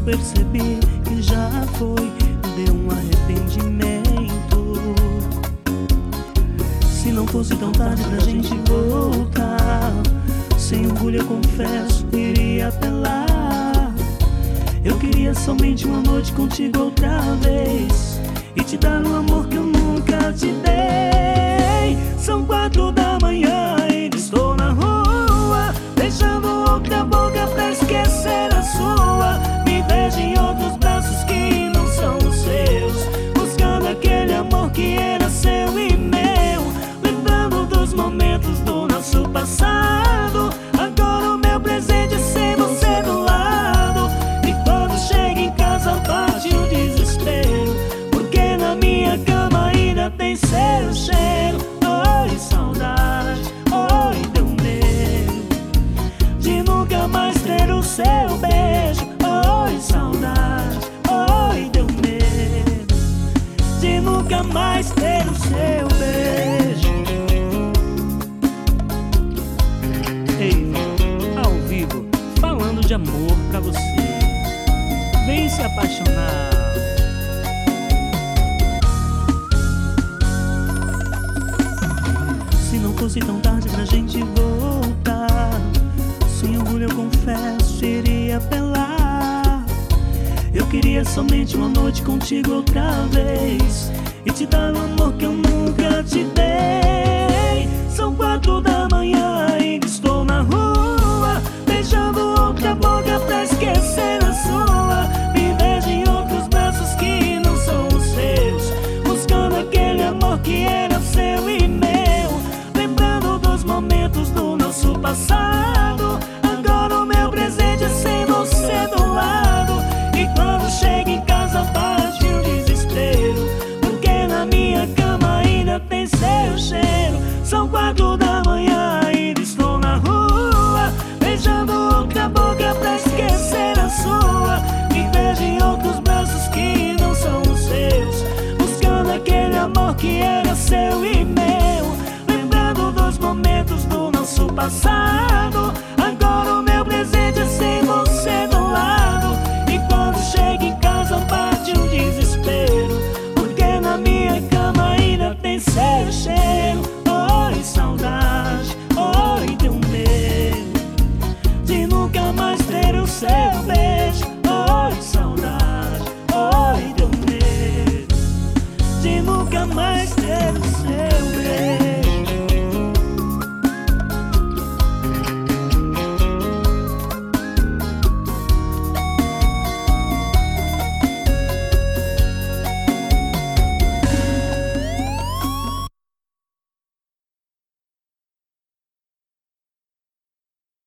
percebi que já foi, deu um arrependimento. Se não fosse tão tarde pra gente voltar, sem orgulho eu confesso, iria apelar. Eu queria somente uma noite contigo outra vez e te dar um amor que eu nunca te dei. São 4 da manhã, ainda estou na rua, beijando outra boca pra esquecer a sua. Me vejo em outros braços que não são os seus, buscando aquele amor que era seu e meu, lembrando dos momentos do nosso passado. Agora o meu presente é sem você do lado, e quando chego em casa bate o desespero, porque na minha cama ainda tem seu cheiro. Oi, saudade, oi, deu medo de nunca mais ter o seu beijo. Oi, saudade, oi, deu medo de nunca mais ter o seu beijo. Ei, ao vivo, falando de amor pra você. Vem se apaixonar. Se não fosse tão tarde pra gente voltar, sem orgulho eu confesso, iria apelar. Eu queria somente uma noite contigo outra vez e te dar um amor que eu nunca te dei. São 4 da manhã, ainda estou na rua, beijando outra boca pra esquecer a sua. Me vejo em outros braços que não são os seus, buscando aquele amor que era seu e meu, lembrando dos momentos do nosso passado. Agora o meu presente é sem você do lado, e quando chego em casa bate o desespero, porque na minha cama ainda tem seu cheiro. São 4 da manhã, ainda estou na rua, beijando outra boca pra esquecer a sua. Me vejo em outros braços que não são os seus, buscando aquele amor que era seu e meu, lembrando dos momentos do nosso passado. Agora o meu presente é sem você do lado, e quando chego em casa bate um desespero, porque na minha cama ainda tem seu cheiro. Oi, saudade, oi, deu medo de nunca mais ter o seu beijo. Oi, saudade, oi, deu medo de nunca mais ter o seu beijo.